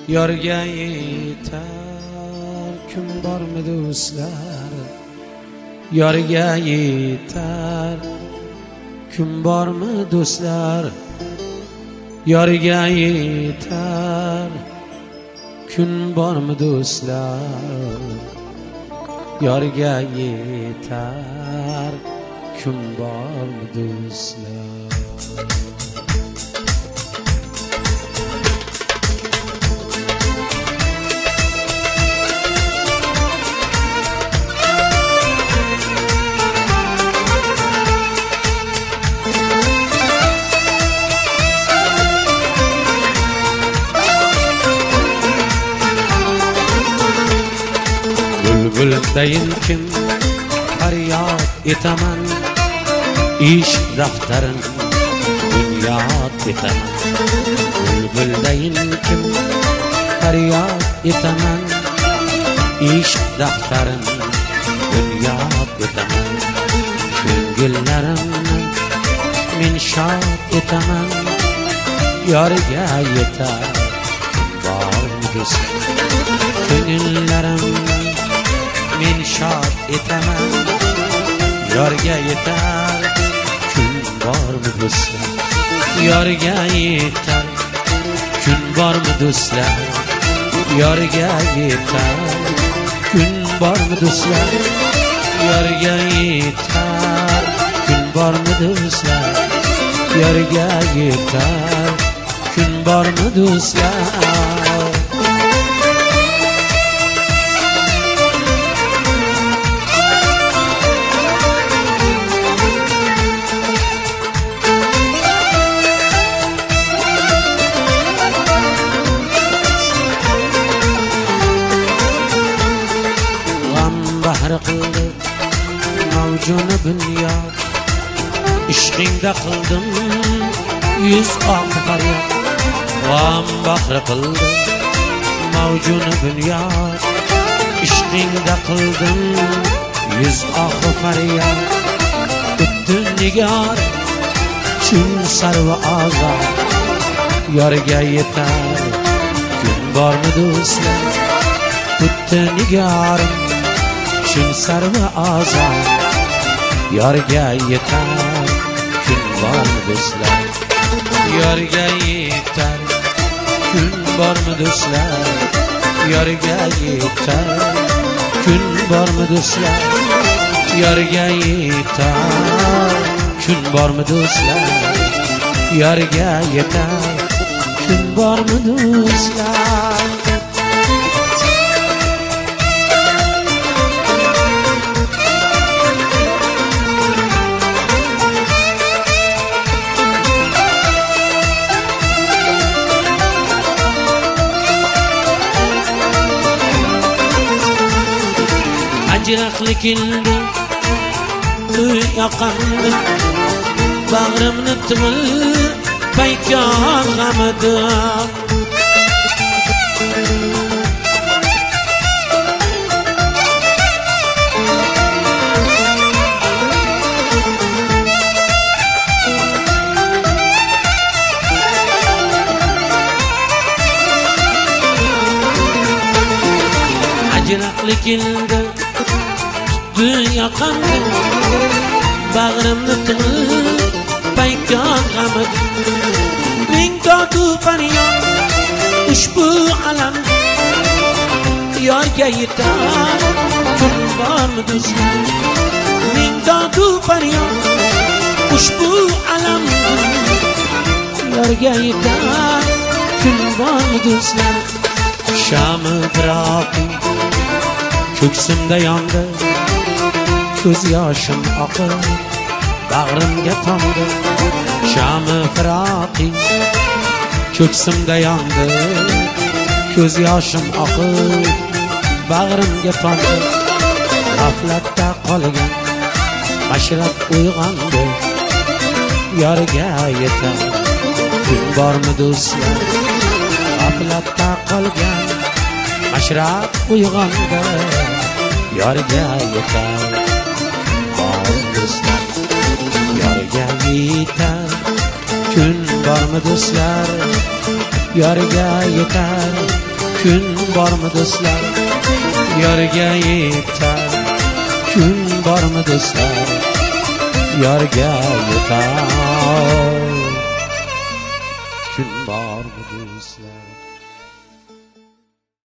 Yorga yetar kun bormi do'stlar? Yorga yetar kun bormi do'stlar? Yorga yetar kun bormi do'stlar? Yorga yetar kun bormi do'stlar? Bülbüldayin kim faryod etaman, ish daftarin bunyod etaman. Bülbüldayin kim faryod etaman, ish daftarin bunyod etaman. Ko'ngillarimni men shod etaman, yorga yetar bormi do'stlar? Ko'ngillarimni men shod etaman, yorga yetar kun bormi do'stlar? Yorga yetar kun bormi do'stlar? Yorga yetar kun bormi do'stlar? Yorga yetar kun bormi do'stlar? Yorga yetar kun bormi do'stlar? Qildi mavjuni bunyod, ishqingda qildim yuz oq faryod. G'am bahri qildi mavjuni bunyod, ishqingda qildim yuz oq faryod. Butun nigar chun sarva azod, yorga yetar kun bormi do'stlar? Butun nigarim chun sarva azod, yorga yetar kun bormi do'stlar? Yorga yetar kun bormi do'stlar? Yorga yetar kun bormi do'stlar? Yorga yetar kun bormi do'stlar? Yorga yetar kun bormi do'stlar? Ajraqli keldi uy yoqamdi, bag'rimni timil paykon g'amidi. Ajraqli keldi yoqamdi, bag'rimni timil paykon g'amidi. Ming dodu faryod ushbu alam, yorga yetar kun bormi do'stlar? Ming dodu faryod ushbu alam, yorga yetar kun bormi do'stlar? Shami firoqing ko'ksimda yondi, ko'z yoshim oqib bag'rimga tomdi. Shami firoqing ko'ksimda yondi, ko'z yoshim oqib bag'rimga tomdi. G'aflatda qolgan mashrat uyg'ondi, yorga yetar kun bormi do'stlar? G'aflatda qolgan mashrat uyg'ondi, yorga yetar bormi do'stlar? Yorga yetar kun bormi do'stlar? Yorga yetar kun bormi do'stlar, yorga yetar. Kun bormi do'stlar, yorga yetar. Kun bormi do'stlar.